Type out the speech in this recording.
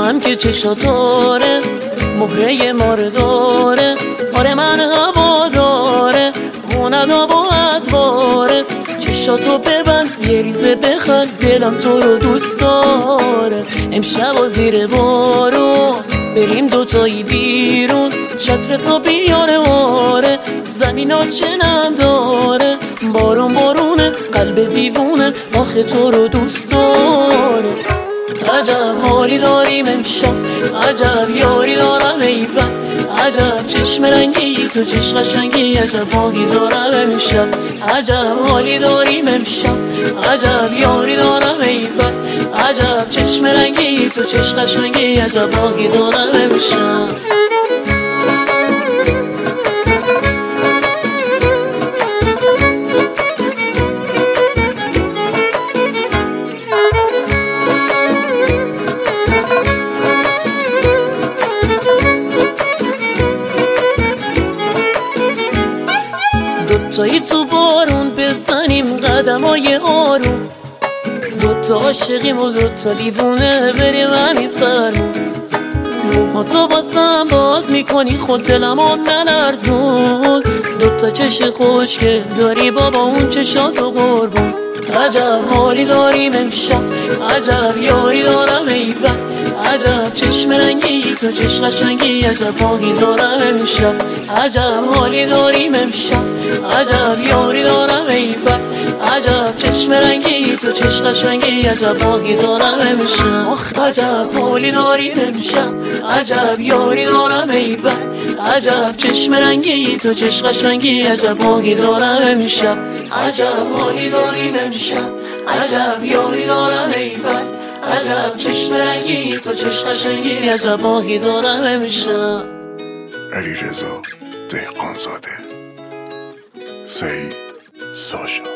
هم که چشاتاره مهره ماره داره، آره من هوا داره خوند و ادوارت. چشاتو ببند یه ریزه بخند، دلم تو رو دوست داره. امشب و زیر بارون بریم دوتایی بیرون، چتر تو بیاره آره، زمین ها چنم داره. بارون بارونه قلب دیوونه آخه تو رو دوست داره. عجب حالی داریم امشب، عجب یاری دارم ایفن، عجب چشم رنگی تو چشم قشنگی، عجب باقی دارم امشب. عجب حالی داریم امشب، عجب یاری دارم ایفن، عجب چشم رنگی تو چشم قشنگی، عجب باقی دارم امشب. دوتایی تو بارون بزنیم قدمای آروم، دوتا عاشقیم و دوتا دیوونه بریم همین فرمون. موهاتو باسم باز میکنی خود دلمو نلرزون، دوتا چش خوشگل داری بابا اون چشاتو قربون. عجب حالی داریم امشب، عجب یاری دارم ایول، عجب چشم رنگی تو چشم قشنگی، عجب باقی دارم امشب. عجب حالی داریم امشب، عجب یاری دارم ایول، عجب چشم رنگی تو چشم قشنگی، عجب باقی دارم امشب. عجب حالی داریم امشب، عجب یاری دارم ایول، عجب چشم رنگی تو چشم قشنگی، عجب باقی دارم امشب. عجب حالی داریم امشب، عجب یاری دارم ایول، عجب چشم رنگی تو چشم قشنگی، عجب باقی دارم امشب. علیرضا دهقانزاده، سعید ساشا.